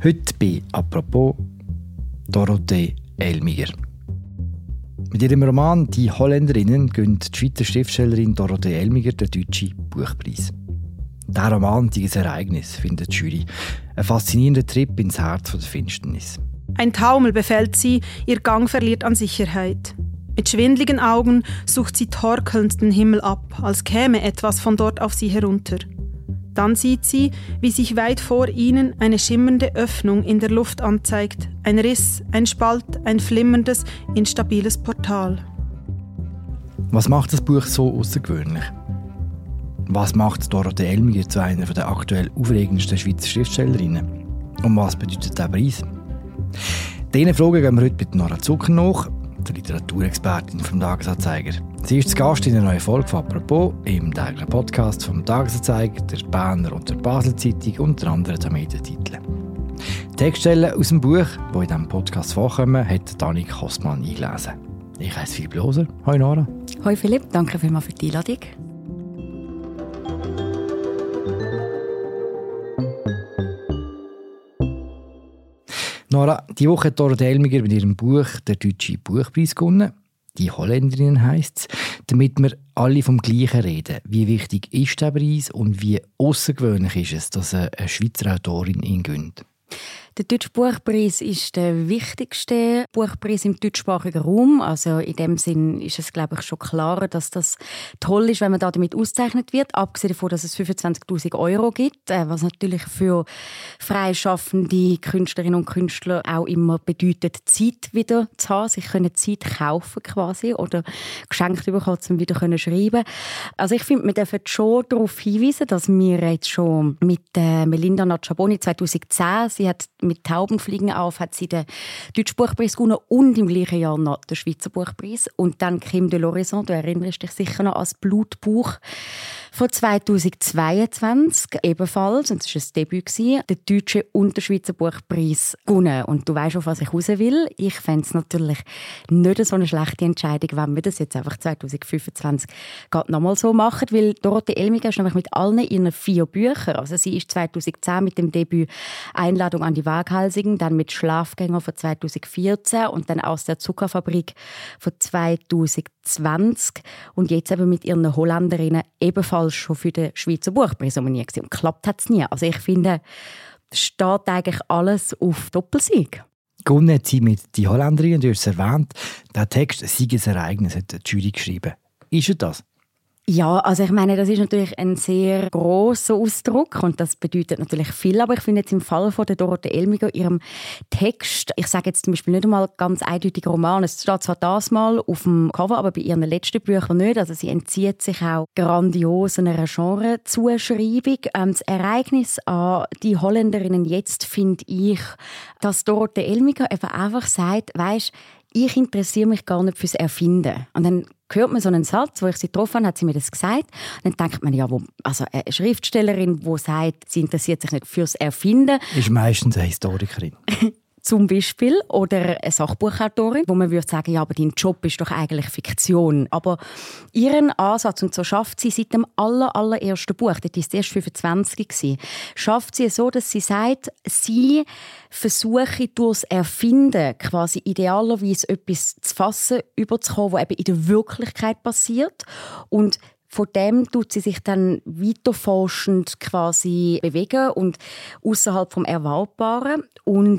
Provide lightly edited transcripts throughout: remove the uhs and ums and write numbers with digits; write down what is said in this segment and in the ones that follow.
Heute bei «Apropos» Dorothee Elmiger. Mit ihrem Roman «Die Holländerinnen» gönnt die Schweizer Schriftstellerin Dorothee Elmiger den Deutschen Buchpreis. Der Roman ist ein Ereignis, findet die Jury. Ein faszinierender Trip ins Herz der Finsternis. Ein Taumel befällt sie, ihr Gang verliert an Sicherheit. Mit schwindligen Augen sucht sie torkelnd den Himmel ab, als käme etwas von dort auf sie herunter. Dann sieht sie, wie sich weit vor ihnen eine schimmernde Öffnung in der Luft anzeigt. Ein Riss, ein Spalt, ein flimmerndes, instabiles Portal. Was macht das Buch so außergewöhnlich? Was macht Dorothee Elmiger zu einer der aktuell aufregendsten Schweizer Schriftstellerinnen? Und was bedeutet der Preis? Diesen Fragen gehen wir heute mit Nora Zucker nach, der Literaturexpertin vom Tagesanzeiger. Sie ist zu Gast in einer neuen Folge von «Apropos» im täglichen Podcast vom Tagesanzeiger, der Berner und der Basler Zeitung, unter anderem zu Medientiteln. Textstellen aus dem Buch, die in diesem Podcast vorkommen, hat Dani Kostmann eingelesen. Ich heiße Philipp Loser. Hoi Nora. Hoi Philipp, danke vielmals für die Einladung. Nora, diese Woche hat Dorothee Elmiger mit ihrem Buch den Deutschen Buchpreis gewonnen. «Die Holländerinnen» heisst es. Damit wir alle vom Gleichen reden. Wie wichtig ist der Preis und wie außergewöhnlich ist es, dass eine Schweizer Autorin ihn gönnt? Der Deutsche Buchpreis ist der wichtigste Buchpreis im deutschsprachigen Raum. Also in dem Sinn ist es, glaube ich, schon klar, dass das toll ist, wenn man damit ausgezeichnet wird. Abgesehen davon, dass es 25'000 € gibt, was natürlich für freischaffende Künstlerinnen und Künstler auch immer bedeutet, Zeit wieder zu haben. Sie können Zeit kaufen quasi oder geschenkt bekommen, um wieder schreiben können. Also ich finde, wir dürfen schon darauf hinweisen, dass wir jetzt schon mit Melinda Nacciaboni 2010, sie hat mit Taubenfliegen auf, hat sie den Deutschen Buchpreis gewonnen und im gleichen Jahr noch den Schweizer Buchpreis. Und dann Kim de l'Horizon, du erinnerst dich sicher noch, als Blutbuch von 2022 ebenfalls, und das war ein Debüt, den Deutschen und den Schweizer Buchpreis gewonnen. Und du weißt, auf was ich raus will. Ich fände es natürlich nicht so eine schlechte Entscheidung, wenn wir das jetzt einfach 2025 nochmal so machen, weil Dorothee Elmiger ist nämlich mit allen ihren 4 Büchern, also sie ist 2010 mit dem Debüt «Einladung an die Waghalsigen», dann mit «Schlafgänger» von 2014 und dann «Aus der Zuckerfabrik» von 2020 und jetzt eben mit ihren Holländerinnen ebenfalls schon für den Schweizer Buchpreis nominiert gewesen. Und klappt hat es nie. Also ich finde, es steht eigentlich alles auf Doppelsieg. Gewonnen hat sie mit «Die Holländerinnen», du hast es erwähnt. Der Text «Siegesereignis» hat die Jury geschrieben. Ist es das? Ja, also ich meine, das ist natürlich ein sehr grosser Ausdruck und das bedeutet natürlich viel, aber ich finde jetzt im Fall von der Dorothee Elmiger, ihrem Text, ich sage jetzt zum Beispiel nicht einmal ganz eindeutig Roman, es steht zwar das mal auf dem Cover, aber bei ihren letzten Büchern nicht, also sie entzieht sich auch grandios einer Genrezuschreibung. Das Ereignis an «Die Holländerinnen» jetzt finde ich, dass Dorothee Elmiger eben einfach sagt, weisst, ich interessiere mich gar nicht fürs Erfinden. Und dann hört man so einen Satz, wo ich sie getroffen habe, hat sie mir das gesagt. Und dann denkt man, ja, also eine Schriftstellerin, die sagt, sie interessiert sich nicht fürs Erfinden. Ist meistens eine Historikerin. Zum Beispiel. Oder eine Sachbuchautorin, wo man würde sagen, ja, aber dein Job ist doch eigentlich Fiktion. Aber ihren Ansatz, und so schafft sie seit dem allerersten Buch, das war erst 25, schafft sie es so, dass sie sagt, sie versuche durchs Erfinden quasi idealerweise etwas zu fassen, überzukommen, was eben in der Wirklichkeit passiert. Und von dem tut sie sich dann weiterforschend quasi bewegen und außerhalb vom Erwartbaren. Und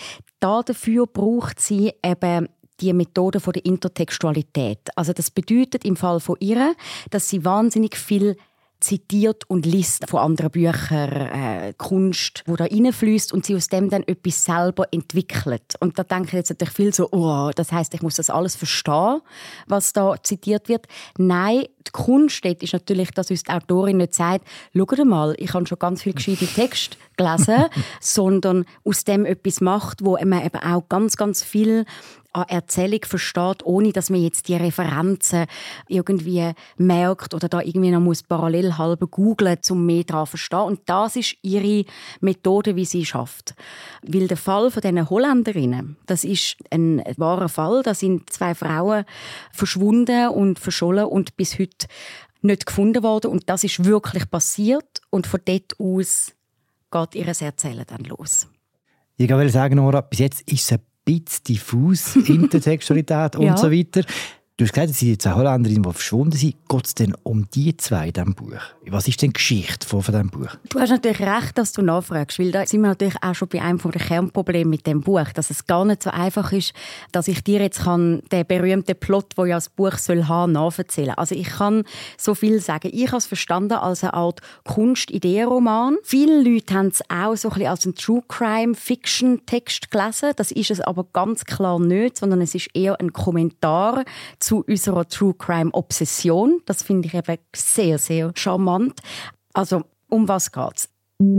dafür braucht sie eben die Methode der Intertextualität. Also das bedeutet im Fall von ihr, dass sie wahnsinnig viel zitiert und liest von anderen Büchern, Kunst, die da reinfließt und sie aus dem dann etwas selber entwickelt. Und da denke ich jetzt natürlich viel so, oh, das heisst, ich muss das alles verstehen, was da zitiert wird. Nein, die Kunst dort ist natürlich, dass uns die Autorin nicht sagt, schaut mal, ich habe schon ganz viel gescheite Texte gelesen, sondern aus dem etwas macht, wo man eben auch ganz, ganz viel an Erzählung versteht, ohne dass man jetzt die Referenzen irgendwie merkt oder da irgendwie noch parallel halber googlen, um mehr daran zu verstehen. Und das ist ihre Methode, wie sie schafft. Weil der Fall von diesen Holländerinnen, das ist ein wahrer Fall. Da sind 2 Frauen verschwunden und verschollen und bis heute nicht gefunden worden. Und das ist wirklich passiert. Und von dort aus geht ihr Erzählen dann los. Ich wollte sagen, Nora, bis jetzt ist es ein bisschen diffus, Intertextualität und so weiter. Du hast gesagt, es sind zwei Holländerinnen, die verschwunden sind. Geht es denn um die zwei in diesem Buch? Was ist denn die Geschichte von diesem Buch? Du hast natürlich recht, dass du nachfragst, weil da sind wir natürlich auch schon bei einem der Kernprobleme mit dem Buch, dass es gar nicht so einfach ist, dass ich dir jetzt den berühmten Plot, den ja das Buch soll haben, nacherzählen. Also ich kann so viel sagen. Ich habe es verstanden als eine Art Kunst-Idee-Roman. Viele Leute haben es auch so ein bisschen als einen True-Crime-Fiction-Text gelesen. Das ist es aber ganz klar nicht, sondern es ist eher ein Kommentar zu unserer True-Crime-Obsession. Das finde ich eben sehr, sehr charmant. Also, um was geht's?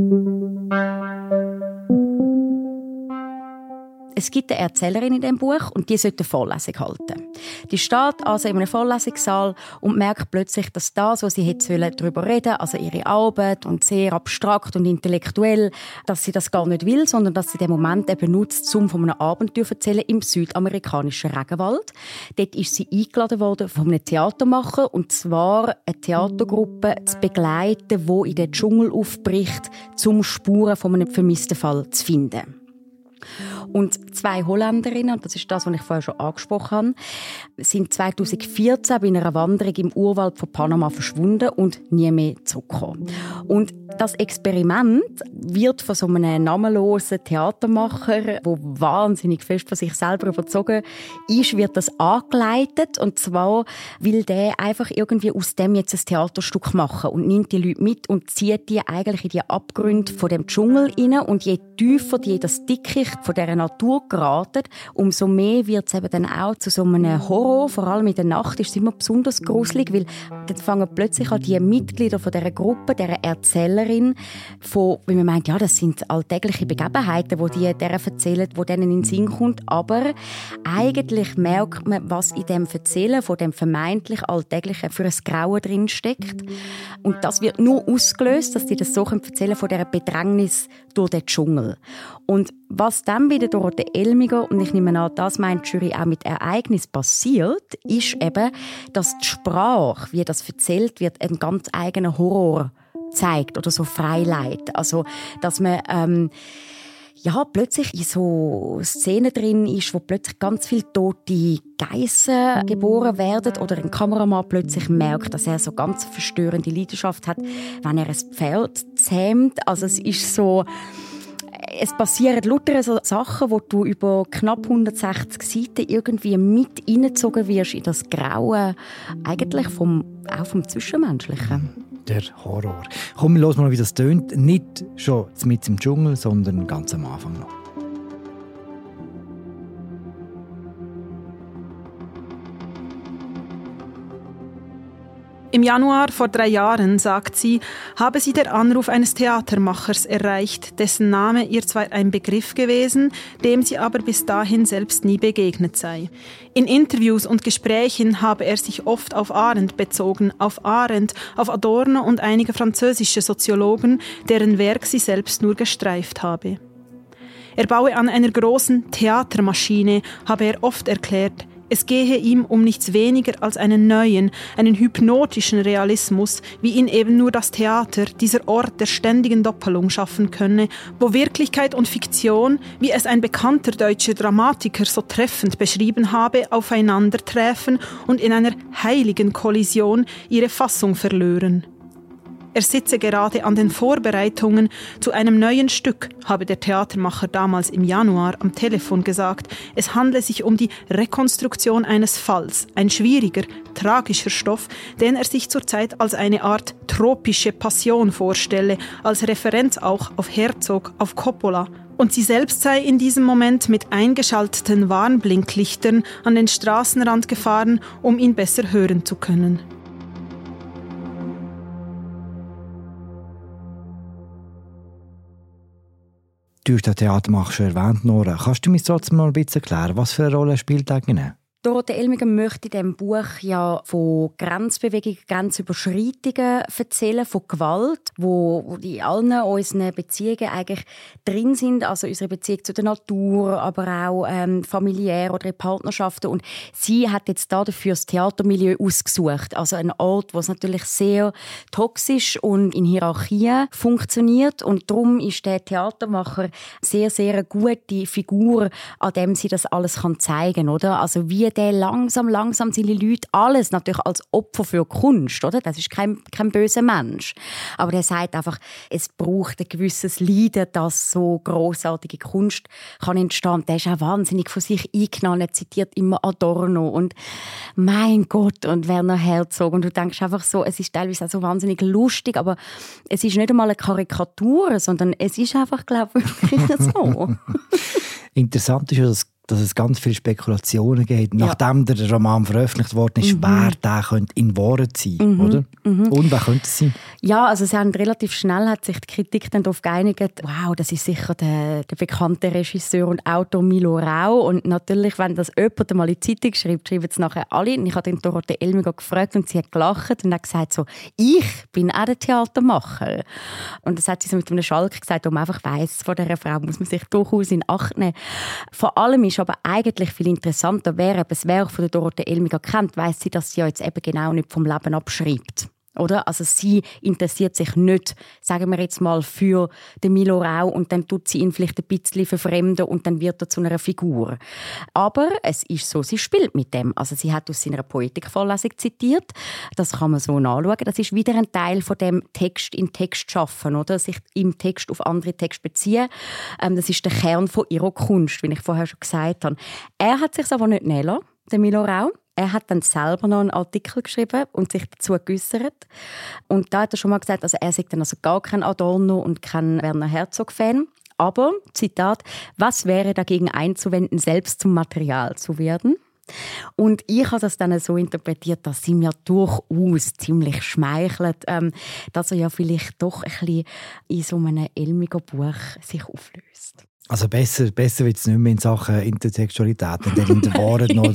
Es gibt eine Erzählerin in diesem Buch und die sollte eine Vorlesung halten. Die steht also in einem Vorlesungssaal und merkt plötzlich, dass das, was sie darüber reden also ihre Arbeit und sehr abstrakt und intellektuell, dass sie das gar nicht will, sondern dass sie den Moment eben nutzt, um von einem Abenteuer zu erzählen im südamerikanischen Regenwald. Dort ist sie eingeladen worden von einem Theatermacher, und zwar eine Theatergruppe zu begleiten, die in den Dschungel aufbricht, um Spuren von einem vermissten Fall zu finden. Und zwei Holländerinnen, und das ist das, was ich vorher schon angesprochen habe, sind 2014 bei einer Wanderung im Urwald von Panama verschwunden und nie mehr zurückgekommen. Und das Experiment wird von so einem namenlosen Theatermacher, der wahnsinnig fest von sich selber überzogen ist, wird das angeleitet. Und zwar will der einfach irgendwie aus dem jetzt ein Theaterstück machen und nimmt die Leute mit und zieht die eigentlich in die Abgründe von dem Dschungel rein. Und je tiefer die das Dickicht von dieser Natur geraten, umso mehr wird es eben dann auch zu so einem Horror. Vor allem in der Nacht ist es immer besonders gruselig, weil dann fangen plötzlich an die Mitglieder von dieser Gruppe, dieser Erzählerin, weil man meint, ja, das sind alltägliche Begebenheiten, die der erzählen, die denen in den Sinn kommt. Aber eigentlich merkt man, was in dem Erzählen von dem vermeintlich Alltäglichen für ein Grauen drinsteckt. Und das wird nur ausgelöst, dass die das so erzählen von dieser Bedrängnis durch den Dschungel. Und was dann bei der Dorothee Elmiger, und ich nehme an, das meint die Jury auch mit Ereignis passiert, ist eben, dass die Sprache, wie das erzählt wird, einen ganz eigenen Horror zeigt oder so Freileid. Also, dass man plötzlich in so Szenen drin ist, wo plötzlich ganz viele tote Geissen geboren werden oder ein Kameramann plötzlich merkt, dass er so ganz verstörende Leidenschaft hat, wenn er ein Pferd zähmt. Also es ist so, es passieren lauter so Sachen, wo du über knapp 160 Seiten irgendwie mit reingezogen wirst in das Graue, eigentlich auch vom Zwischenmenschlichen. Der Horror. Komm, wir hören mal, wie das tönt. Nicht schon mitten im Dschungel, sondern ganz am Anfang noch. Im Januar vor 3 Jahren, sagt sie, habe sie der Anruf eines Theatermachers erreicht, dessen Name ihr zwar ein Begriff gewesen, dem sie aber bis dahin selbst nie begegnet sei. In Interviews und Gesprächen habe er sich oft auf Arendt bezogen, auf Arendt, auf Adorno und einige französische Soziologen, deren Werk sie selbst nur gestreift habe. Er baue an einer großen Theatermaschine, habe er oft erklärt. Es gehe ihm um nichts weniger als einen neuen, einen hypnotischen Realismus, wie ihn eben nur das Theater, dieser Ort der ständigen Doppelung, schaffen könne, wo Wirklichkeit und Fiktion, wie es ein bekannter deutscher Dramatiker so treffend beschrieben habe, aufeinandertreffen und in einer heiligen Kollision ihre Fassung verlören. Er sitze gerade an den Vorbereitungen zu einem neuen Stück, habe der Theatermacher damals im Januar am Telefon gesagt. Es handle sich um die Rekonstruktion eines Falls, ein schwieriger, tragischer Stoff, den er sich zurzeit als eine Art tropische Passion vorstelle, als Referenz auch auf Herzog, auf Coppola. Und sie selbst sei in diesem Moment mit eingeschalteten Warnblinklichtern an den Straßenrand gefahren, um ihn besser hören zu können. Du hast den Theatermacher schon erwähnt, Nora. Kannst du mir trotzdem mal ein bisschen erklären, was für eine Rolle spielt eigentlich? Dorothee Elmiger möchte in diesem Buch ja von Grenzbewegungen, Grenzüberschreitungen erzählen, von Gewalt, wo in allen unseren Beziehungen eigentlich drin sind, also unsere Beziehung zu der Natur, aber auch familiär oder in Partnerschaften. Und sie hat jetzt dafür das Theatermilieu ausgesucht, also einen Ort, wo es natürlich sehr toxisch und in Hierarchien funktioniert. Und darum ist der Theatermacher sehr, sehr eine gute Figur, an dem sie das alles zeigen kann, oder? Also wie der langsam seine Leute alles natürlich als Opfer für Kunst, oder? Das ist kein böser Mensch. Aber der sagt einfach, es braucht ein gewisses Leiden, dass so grossartige Kunst kann entstehen. Der ist auch wahnsinnig von sich eingenommen. Er zitiert immer Adorno und mein Gott und Werner Herzog. Und du denkst einfach so, es ist teilweise auch so wahnsinnig lustig, aber es ist nicht einmal eine Karikatur, sondern es ist einfach, glaube ich, wirklich so. Interessant ist ja, dass es ganz viele Spekulationen gibt, nachdem der Roman veröffentlicht worden ist, wer der könnte in Wahrheit sein, oder? Und wer könnte es sein? Ja, also sie haben relativ schnell hat sich die Kritik dann darauf geeinigt, wow, das ist sicher der bekannte Regisseur und Autor Milo Rau. Und natürlich, wenn das jemand mal in die Zeitung schreibt, schreiben es nachher alle. Und ich habe den Dorothee Elmiger gefragt und sie hat gelacht und hat gesagt so, ich bin auch der Theatermacher. Und das hat sie so mit einem Schalk gesagt, wo man einfach weiss, von dieser Frau muss man sich durchaus in Acht nehmen. Vor allem ist aber eigentlich viel interessanter, wer das Werk von der Dorothee Elmiger kennt, weiss sie, dass sie ja jetzt eben genau nicht vom Leben abschreibt. Oder? Also sie interessiert sich nicht, sagen wir jetzt mal, für den Milo Rau und dann tut sie ihn vielleicht ein bisschen verfremden und dann wird er zu einer Figur. Aber es ist so, sie spielt mit dem. Also sie hat aus seiner Poetikvorlesung zitiert. Das kann man so nachschauen. Das ist wieder ein Teil von dem Text in Text schaffen, oder? Sich im Text auf andere Texte beziehen. Das ist der Kern von ihrer Kunst, wie ich vorher schon gesagt habe. Er hat sich aber nicht nehmen lassen, der Milo Rau. Er hat dann selber noch einen Artikel geschrieben und sich dazu geäussert. Und da hat er schon mal gesagt, also er sei dann also gar kein Adorno und kein Werner Herzog-Fan. Aber, Zitat, was wäre dagegen einzuwenden, selbst zum Material zu werden? Und ich habe das dann so interpretiert, dass sie mir durchaus ziemlich schmeichelt, dass er ja vielleicht doch ein bisschen in so einem Elmiger Buch sich auflöst. Also besser wird es nicht mehr in Sachen Intertextualität, wenn in der Wahrheit noch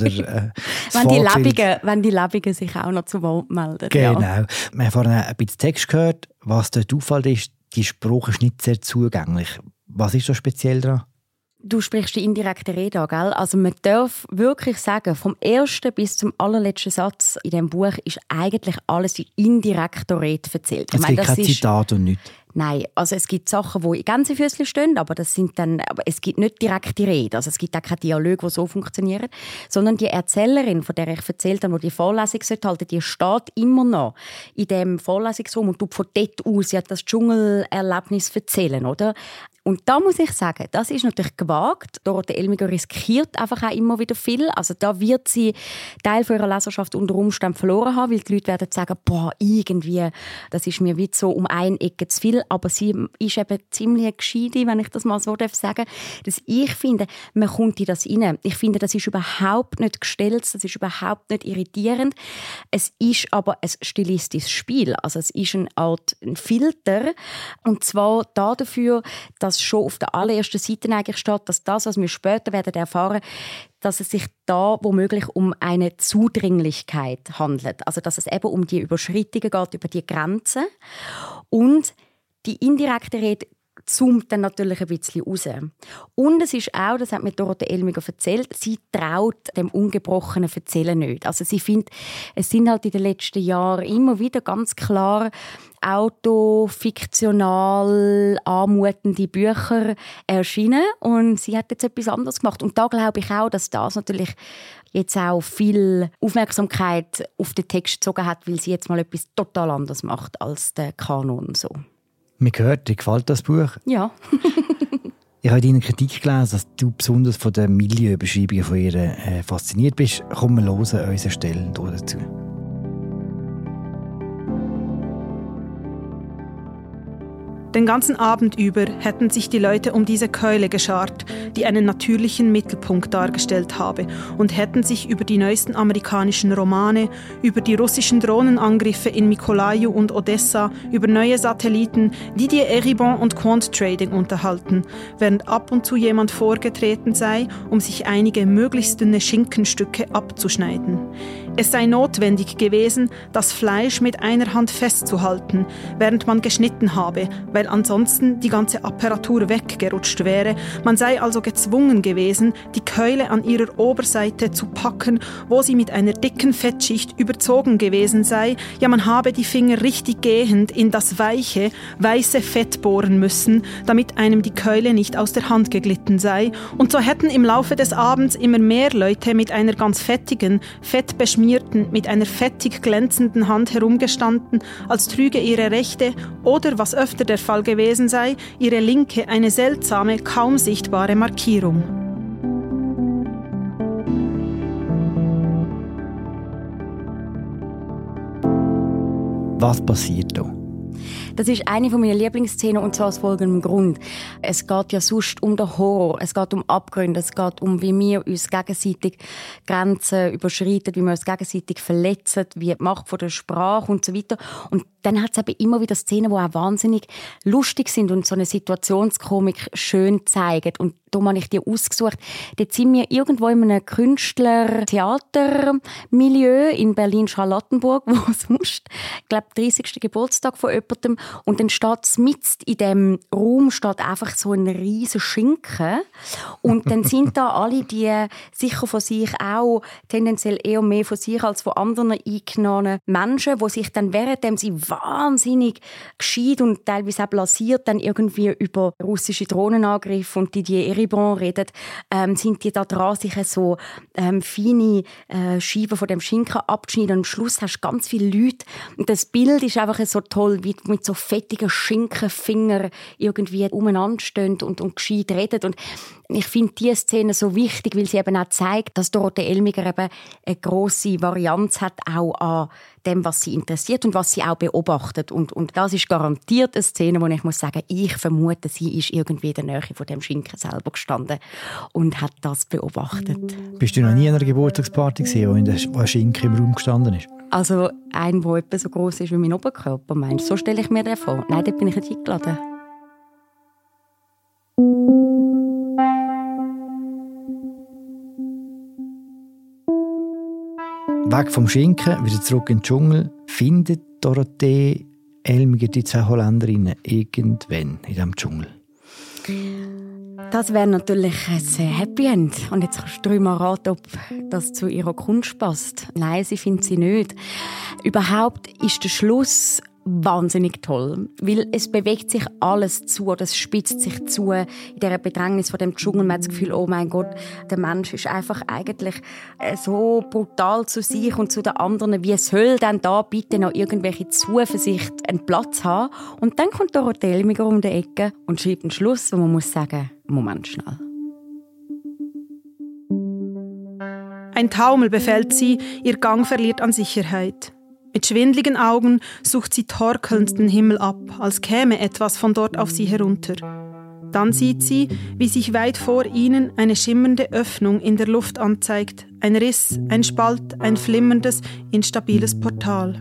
wenn die Lebigen sich auch noch zu Wort melden. Genau. Ja. Wir haben vorhin ein bisschen Text gehört. Was dort auffällt ist, die Sprache ist nicht sehr zugänglich. Was ist so speziell daran? Du sprichst die indirekte Rede an, gell? Also man darf wirklich sagen, vom ersten bis zum allerletzten Satz in diesem Buch ist eigentlich alles in indirekter Rede erzählt. Es gibt kein Zitat und nichts. Nein, also es gibt Sachen, die in Gänsefüßchen stehen, aber es gibt nicht direkte Rede. Also es gibt auch keine Dialoge, die so funktionieren, sondern die Erzählerin, von der ich erzählt habe, die Vorlesung halten, die steht immer noch in dem Vorlesungsraum und tut von dort aus das Dschungelerlebnis erzählen, oder? Und da muss ich sagen, das ist natürlich gewagt. Dorothee Elmiger riskiert einfach auch immer wieder viel. Also da wird sie Teil von ihrer Leserschaft unter Umständen verloren haben, weil die Leute werden sagen, boah, irgendwie, das ist mir wie so um eine Ecke zu viel. Aber sie ist eben ziemlich gescheite, wenn ich das mal so sagen darf, dass ich finde, man kommt in das rein. Ich finde, das ist überhaupt nicht gestellt, das ist überhaupt nicht irritierend. Es ist aber ein stilistisches Spiel. Also es ist eine Art Filter. Und zwar dafür, dass schon auf der allerersten Seite eigentlich steht, dass das, was wir später werden erfahren, dass es sich da womöglich um eine Zudringlichkeit handelt. Also dass es eben um die Überschreitungen geht, über die Grenzen. Und die indirekte Rede zoomt dann natürlich ein bisschen raus. Und es ist auch, das hat mir Dorothee Elmiger erzählt, sie traut dem ungebrochenen Erzählen nicht. Also sie findet, es sind halt in den letzten Jahren immer wieder ganz klar autofiktional anmutende Bücher erschienen und sie hat jetzt etwas anderes gemacht. Und da glaube ich auch, dass das natürlich jetzt auch viel Aufmerksamkeit auf den Text gezogen hat, weil sie jetzt mal etwas total anderes macht als der Kanon. So. Man hört, dir gefällt das Buch? Ja. Ich habe in deiner Kritik gelesen, dass du besonders von den Milieubeschreibungen von ihr fasziniert bist. Komm, wir hören unsere Stellen dazu. Den ganzen Abend über hätten sich die Leute um diese Keule geschart, die einen natürlichen Mittelpunkt dargestellt habe, und hätten sich über die neuesten amerikanischen Romane, über die russischen Drohnenangriffe in Mykolaiv und Odessa, über neue Satelliten, Didier Eribon und Quant Trading unterhalten, während ab und zu jemand vorgetreten sei, um sich einige möglichst dünne Schinkenstücke abzuschneiden. Es sei notwendig gewesen, das Fleisch mit einer Hand festzuhalten, während man geschnitten habe, weil ansonsten die ganze Apparatur weggerutscht wäre. Man sei also gezwungen gewesen, die Keule an ihrer Oberseite zu packen, wo sie mit einer dicken Fettschicht überzogen gewesen sei. Ja, man habe die Finger richtig gehend in das weiche, weiße Fett bohren müssen, damit einem die Keule nicht aus der Hand geglitten sei. Und so hätten im Laufe des Abends immer mehr Leute mit einer ganz fettigen, fettbeschmierten, mit einer fettig glänzenden Hand herumgestanden, als trüge ihre rechte oder, was öfter der Fall gewesen sei, ihre linke eine seltsame, kaum sichtbare Markierung. Was passiert da? Das ist eine meiner Lieblingsszenen, und zwar aus folgendem Grund. Es geht ja sonst um den Horror, es geht um Abgründe, es geht um, wie wir uns gegenseitig Grenzen überschreiten, wie wir uns gegenseitig verletzen, wie die Macht von der Sprache und so weiter. Und dann hat es eben immer wieder Szenen, die auch wahnsinnig lustig sind und so eine Situationskomik schön zeigen. Und darum habe ich die ausgesucht. Dort sind wir irgendwo in einem Künstler-Theater-Milieu in Berlin-Charlottenburg, wo sonst, ich glaube, 30. Geburtstag von jemandem. Und dann steht mitten in diesem Raum steht einfach so ein riesen Schinken. Und dann sind da alle die sicher von sich auch tendenziell eher mehr von sich als von anderen eingenommenen Menschen, die sich dann, währenddem sie wahnsinnig gescheit und teilweise auch blasiert dann irgendwie über russische Drohnenangriffe und die Eribon reden, sind die da dran, sich so feine Scheiben von dem Schinken abzuschneiden. Und am Schluss hast du ganz viele Leute. Und das Bild ist einfach so toll, wie mit so fettigen Schinkenfingern irgendwie umeinander stehen und gescheit reden. Und ich finde diese Szene so wichtig, weil sie eben auch zeigt, dass Dorothee Elmiger eben eine grosse Varianz hat, auch an dem, was sie interessiert und was sie auch beobachtet. Und das ist garantiert eine Szene, wo ich muss sagen, ich vermute, sie ist irgendwie in der Nähe von dem Schinken selber gestanden und hat das beobachtet. Bist du noch nie an einer Geburtstagsparty gesehen, wo ein Schinken im Raum gestanden ist? Also ein, der etwa so gross ist wie mein Oberkörper, meinst du? So stelle ich mir den vor. Nein, dort bin ich nicht eingeladen. Weg vom Schinken, wieder zurück in den Dschungel, findet Dorothee Elmiger die zwei Holländerinnen irgendwann in diesem Dschungel? Das wäre natürlich ein Happy End. Und jetzt kannst du dreimal raten, ob das zu ihrer Kunst passt. Nein, sie findet sie nicht. Überhaupt ist der Schluss wahnsinnig toll, weil es bewegt sich alles zu, oder es spitzt sich zu in dieser Bedrängnis von dem Dschungel. Man hat das Gefühl, oh mein Gott, der Mensch ist einfach eigentlich so brutal zu sich und zu den anderen. Wie soll denn da bitte noch irgendwelche Zuversicht einen Platz haben? Und dann kommt Dorothee Elmiger um die Ecke und schreibt einen Schluss, wo man muss sagen, Moment schnell. Ein Taumel befällt sie, ihr Gang verliert an Sicherheit. Mit schwindligen Augen sucht sie torkelnd den Himmel ab, als käme etwas von dort auf sie herunter. Dann sieht sie, wie sich weit vor ihnen eine schimmernde Öffnung in der Luft anzeigt, ein Riss, ein Spalt, ein flimmerndes, instabiles Portal.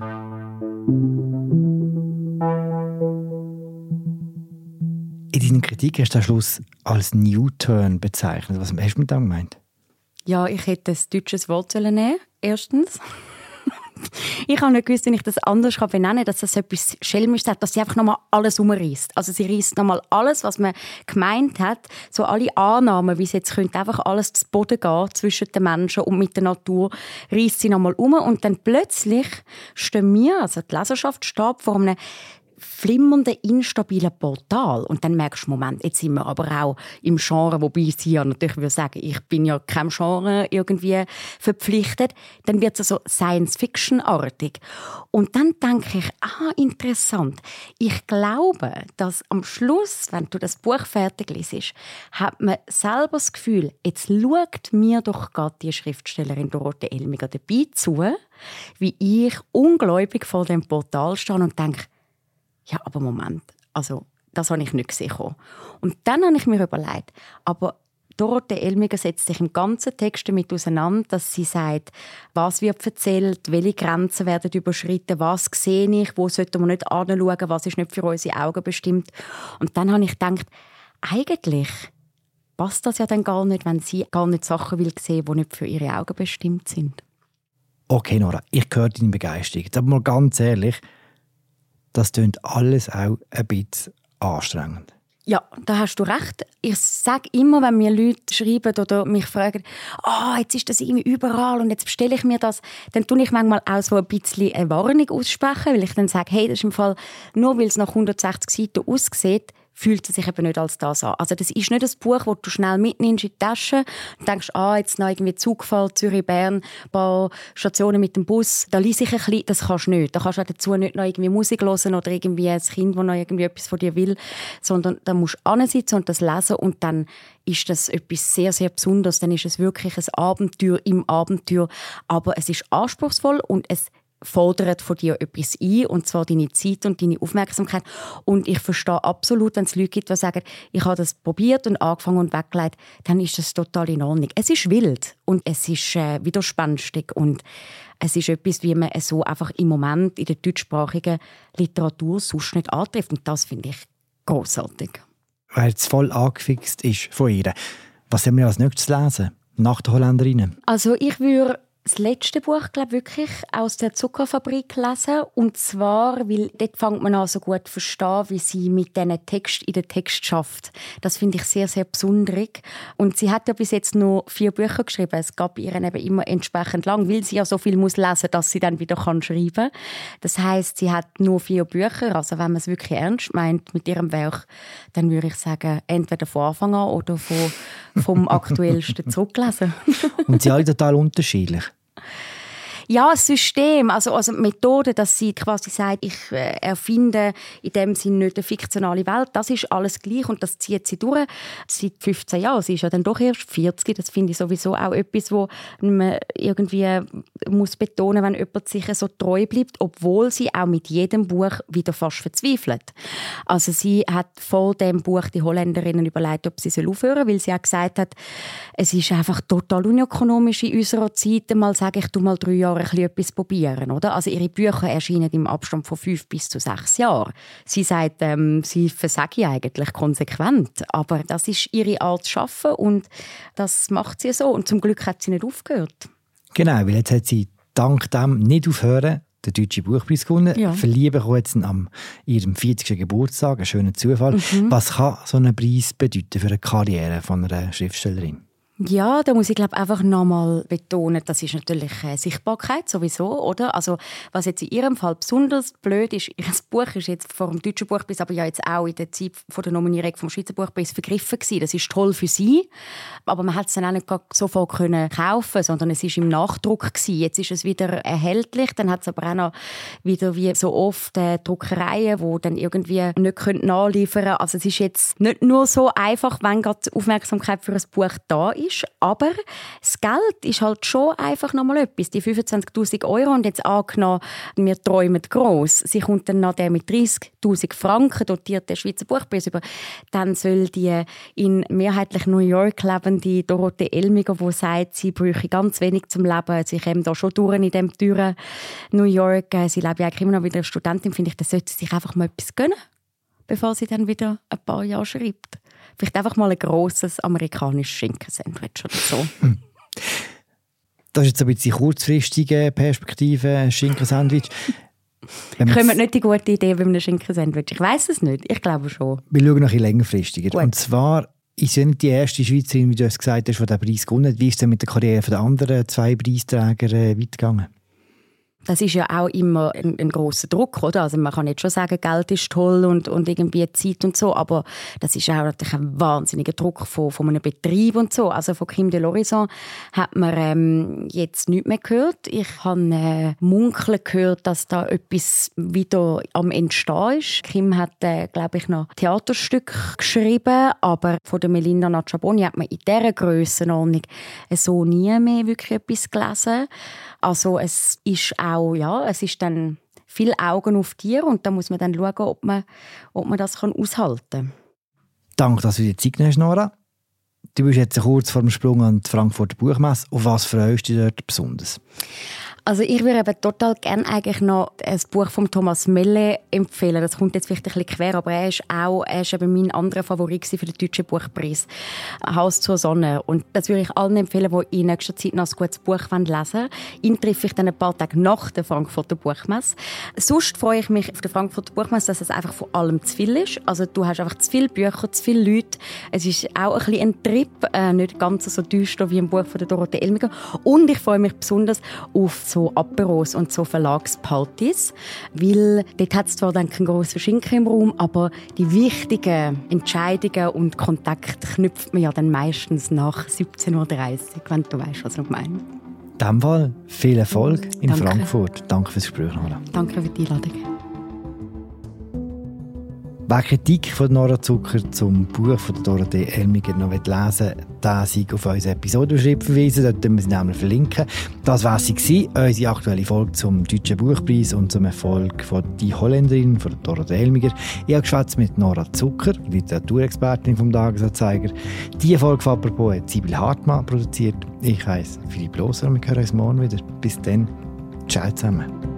In deiner Kritik hast du den Schluss als New-Turn bezeichnet. Was hast du mit dem gemeint? Ja, ich hätte ein deutsches Wort nehmen, erstens. Ich habe nicht gewusst, wie ich das anders benennen kann, dass das etwas Schelmisches hat, dass sie einfach nochmal alles umreißt. Also sie reißt nochmal alles, was man gemeint hat, so alle Annahmen, wie es jetzt könnte, einfach alles zu Boden gehen zwischen den Menschen und mit der Natur, reißt sie nochmal um und dann plötzlich stehen wir, also die Leserschaft steht vor einem flimmernden, instabilen Portal. Und dann merkst du, Moment, jetzt sind wir aber auch im Genre, wobei sie ja natürlich würde sagen, ich bin ja keinem Genre irgendwie verpflichtet. Dann wird es so Science-Fiction-artig. Und dann denke ich, interessant. Ich glaube, dass am Schluss, wenn du das Buch fertig liest, hat man selber das Gefühl, jetzt schaut mir doch gerade die Schriftstellerin Dorothee Elmiger dabei zu, wie ich ungläubig vor dem Portal stehe und denke, ja, aber Moment, also Das habe ich nicht gesehen. Und dann habe ich mir überlegt, aber Dorothee Elmiger setzt sich im ganzen Text damit auseinander, dass sie sagt, was wird erzählt, welche Grenzen werden überschritten, was sehe ich, wo sollten wir nicht anschauen, was ist nicht für unsere Augen bestimmt. Und dann habe ich gedacht, eigentlich passt das ja dann gar nicht, wenn sie gar nicht Sachen will sehen, die nicht für ihre Augen bestimmt sind. Okay, Nora, ich höre deine Begeisterung. Aber mal ganz ehrlich, das klingt alles auch ein bisschen anstrengend. Ja, da hast du recht. Ich sage immer, wenn mir Leute schreiben oder mich fragen, jetzt ist das irgendwie überall und jetzt bestelle ich mir das, dann tue ich manchmal auch so ein bisschen eine Warnung aussprechen, weil ich dann sage, hey, das ist im Fall, nur weil es nach 160 Seiten aussieht, fühlt es sich eben nicht als das an. Also das ist nicht ein Buch, das du schnell mitnimmst in die Tasche und denkst, jetzt noch irgendwie Zugfahrt, Zürich, Bern, ein paar Stationen mit dem Bus, da lese ich ein bisschen, das kannst du nicht. Da kannst du dazu nicht noch irgendwie Musik hören oder irgendwie ein Kind, das noch irgendwie etwas von dir will, sondern da musst du hinsitzen und das lesen und dann ist das etwas sehr, sehr Besonderes. Dann ist es wirklich ein Abenteuer im Abenteuer, aber es ist anspruchsvoll und es fordert von dir etwas ein, und zwar deine Zeit und deine Aufmerksamkeit. Und ich verstehe absolut, wenn es Leute gibt, die sagen, ich habe das probiert und angefangen und weggelegt, dann ist das total in Ordnung. Es ist wild und es ist widerspenstig und es ist etwas, wie man es so einfach im Moment in der deutschsprachigen Literatur sonst nicht antrifft. Und das finde ich grossartig. Weil es voll angefixt ist von ihr. Was haben wir als nächstes lesen? Nach der Holländerinnen? Also ich würde das letzte Buch, glaube wirklich aus der Zuckerfabrik lesen. Und zwar, weil dort fängt man an, so gut zu verstehen, wie sie mit diesen Text in den Text schafft. Das finde ich sehr, sehr besonders. Und sie hat ja bis jetzt nur 4 Bücher geschrieben. Es gab ihr eben immer entsprechend lang, weil sie ja so viel muss lesen, dass sie dann wieder schreiben kann. Das heisst, sie hat nur 4 Bücher. Also wenn man es wirklich ernst meint mit ihrem Werk, dann würde ich sagen, entweder von Anfang an oder vom aktuellsten zurücklesen. Und sie sind alle total unterschiedlich. Ja, das System, also Methode, dass sie quasi sagt, ich erfinde in dem Sinne nicht eine fiktionale Welt, das ist alles gleich und das zieht sie durch seit 15 Jahren. Sie ist ja dann doch erst 40, das finde ich sowieso auch etwas, wo man irgendwie muss betonen, wenn jemand sich so treu bleibt, obwohl sie auch mit jedem Buch wieder fast verzweifelt. Also sie hat vor dem Buch die Holländerinnen überlegt, ob sie aufhören soll, weil sie auch gesagt hat, es ist einfach total unökonomisch in unserer Zeit, mal sage ich, du mal 3 Jahre etwas probieren, oder? Also ihre Bücher erscheinen im Abstand von 5 bis zu 6 Jahren. Sie sagt, sie versage eigentlich konsequent, aber das ist ihre Art zu arbeiten und das macht sie so. Und zum Glück hat sie nicht aufgehört. Genau, weil jetzt hat sie dank dem nicht aufhören, den Deutschen Buchpreis gewonnen. Ja. Verlieben kommt jetzt an ihrem 40. Geburtstag, ein schöner Zufall. Was kann so ein Preis bedeuten für eine Karriere von einer Schriftstellerin? Ja, da muss ich glaube einfach nochmal betonen, das ist natürlich Sichtbarkeit sowieso, oder? Also was jetzt in ihrem Fall besonders blöd ist, ihr Buch ist jetzt vor dem Deutschen Buchpreis, aber ja jetzt auch in der Zeit von der Nominierung vom Schweizer Buchpreis vergriffen gewesen. Das ist toll für sie, aber man hat es dann auch nicht sofort können kaufen, sondern es ist im Nachdruck gewesen. Jetzt ist es wieder erhältlich, dann hat es aber auch noch wieder wie so oft Druckereien, die dann irgendwie nicht nachliefern können. Also es ist jetzt nicht nur so einfach, wenn gerade die Aufmerksamkeit für ein Buch da ist, aber das Geld ist halt schon einfach nochmal etwas. Die 25'000 € und jetzt angenommen, wir träumen gross. Sie kommt dann nach der mit 30'000 Franken dotiert der Schweizer Buchpreis über. Dann soll die in mehrheitlich New York lebende Dorothee Elmiger, die sagt, sie bräuchte ganz wenig zum Leben. Sie kommt da schon durch in dem teuren New York. Sie lebt ja eigentlich immer noch wieder als Studentin. Finde ich, das sollte sie sich einfach mal etwas gönnen, bevor sie dann wieder ein paar Jahre schreibt. Vielleicht einfach mal ein grosses amerikanisches Schinkensandwich oder so. Das ist jetzt ein bisschen kurzfristige Perspektive, Schinkensandwich. Kommt nicht die gute Idee bei einem Schinkensandwich? Ich weiss es nicht, ich glaube schon. Wir schauen noch ein bisschen längerfristiger. Gut. Und zwar ist ja nicht die erste Schweizerin, wie du es gesagt hast, die den Preis gewonnen hat. Wie ist es denn mit der Karriere der anderen 2 Preisträger weitergegangen? Das ist ja auch immer ein grosser Druck, oder? Also man kann jetzt schon sagen, Geld ist toll und irgendwie Zeit und so, aber das ist auch natürlich ein wahnsinniger Druck von einem Betrieb und so. Also von Kim de l'Horizon hat man jetzt nichts mehr gehört. Ich habe munkeln gehört, dass da etwas wieder am Entstehen ist. Kim hat, glaube ich, noch Theaterstück geschrieben, aber von der Melinda Nacciaboni hat man in dieser Grössenordnung so nie mehr wirklich etwas gelesen. Also es ist auch, ja, es ist dann viele Augen auf dir und da muss man dann schauen, ob man das aushalten kann. Danke, dass du dir Zeit genommen hast, Nora. Du bist jetzt kurz vor dem Sprung an die Frankfurter Buchmesse. Auf was freust du dich dort besonders? Also ich würde eben total gerne eigentlich noch ein Buch von Thomas Melle empfehlen. Das kommt jetzt vielleicht ein bisschen quer, aber er ist eben mein anderer Favorit für den Deutschen Buchpreis. «Haus zur Sonne». Und das würde ich allen empfehlen, die in nächster Zeit noch ein gutes Buch lesen wollen. Ihn treffe ich dann ein paar Tage nach der Frankfurter Buchmesse. Sonst freue ich mich auf der Frankfurter Buchmesse, dass es einfach von allem zu viel ist. Also du hast einfach zu viele Bücher, zu viele Leute. Es ist auch ein bisschen ein Trip, nicht ganz so düster wie ein Buch von der Dorothee Elmiger. Und ich freue mich besonders auf so Aperos und so Verlagspartys, weil dort hat es zwar dann keinen grossen Schinken im Raum, aber die wichtigen Entscheidungen und Kontakte knüpft man ja dann meistens nach 17:30 Uhr, wenn du weißt, was ich meine. In diesem Fall viel Erfolg in Danke. Frankfurt. Danke fürs Gespräch, Nora. Danke für die Einladung. Wer Kritik von Nora Zucker zum Buch von Dorothee Elmiger noch lesen will, der sei auf unsere Episodenbeschreibung verweisen. Dort können wir sie nämlich verlinken. Das war sie, unsere aktuelle Folge zum Deutschen Buchpreis und zum Erfolg von «Die Holländerin» von Dorothee Elmiger. Ich habe geschwätzt mit Nora Zucker, Literaturexpertin vom Tagesanzeiger. Diese Folge von «Apropos» hat Sibyl Hartmann produziert. Ich heiße Philipp Loser und wir hören uns morgen wieder. Bis dann. Ciao zusammen.